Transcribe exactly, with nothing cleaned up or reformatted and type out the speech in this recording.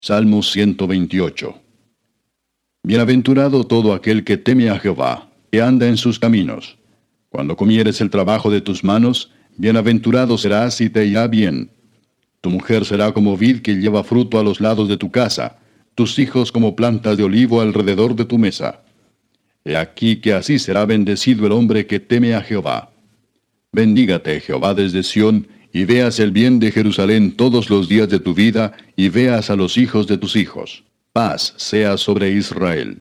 Salmo ciento veintiocho. Bienaventurado todo aquel que teme a Jehová, que anda en sus caminos. Cuando comieres el trabajo de tus manos, bienaventurado serás y te irá bien. Tu mujer será como vid que lleva fruto a los lados de tu casa, tus hijos como plantas de olivo alrededor de tu mesa. He aquí que así será bendecido el hombre que teme a Jehová. Bendígate Jehová desde Sión, y veas el bien de Jerusalén todos los días de tu vida, y veas a los hijos de tus hijos. Paz sea sobre Israel.